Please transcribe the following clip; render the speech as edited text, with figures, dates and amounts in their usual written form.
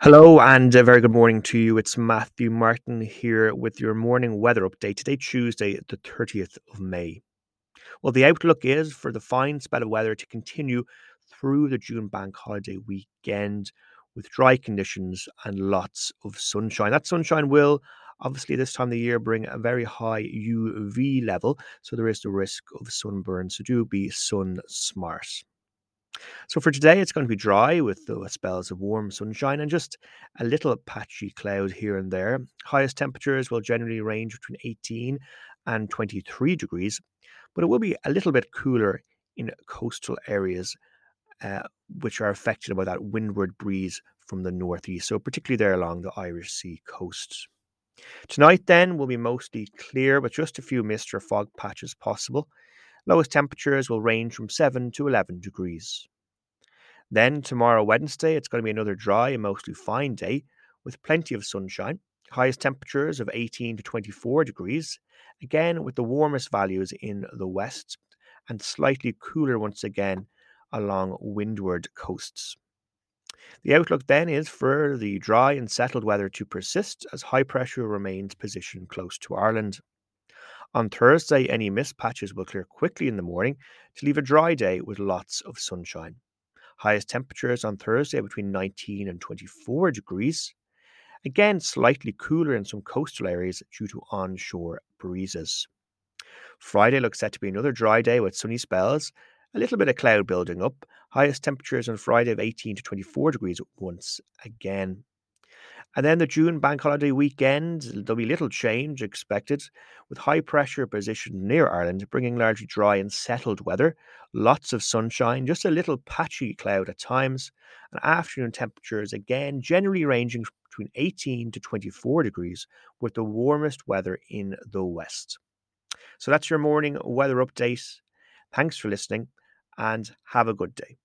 Hello and a very good morning to you. It's Matthew Martin here with your morning weather update. Today, Tuesday, the 30th of May. Well, the outlook is for the fine spell of weather to continue through the June bank holiday weekend with dry conditions and lots of sunshine. That sunshine will obviously this time of the year bring a very high UV level, so there is the risk of sunburn. So do be sun smart. So for today, it's going to be dry with the spells of warm sunshine and just a little patchy cloud here and there. Highest temperatures will generally range between 18 and 23 degrees, but it will be a little bit cooler in coastal areas, uh, which are affected by that windward breeze from the northeast. So particularly there along the Irish Sea coast. Tonight, then, will be mostly clear, with just a few mist or fog patches possible. Lowest temperatures will range from 7 to 11 degrees. Then tomorrow, Wednesday, it's going to be another dry and mostly fine day with plenty of sunshine. Highest temperatures of 18 to 24 degrees, again with the warmest values in the west and slightly cooler once again along windward coasts. The outlook then is for the dry and settled weather to persist as high pressure remains positioned close to Ireland. On Thursday, any mist patches will clear quickly in the morning to leave a dry day with lots of sunshine. Highest temperatures on Thursday between 19 and 24 degrees. Again, slightly cooler in some coastal areas due to onshore breezes. Friday looks set to be another dry day with sunny spells, a little bit of cloud building up. Highest temperatures on Friday of 18 to 24 degrees once again. And then the June bank holiday weekend, there'll be little change expected, with high pressure positioned near Ireland, bringing largely dry and settled weather, lots of sunshine, just a little patchy cloud at times, and afternoon temperatures again generally ranging between 18 to 24 degrees, with the warmest weather in the west. So that's your morning weather update. Thanks for listening and have a good day.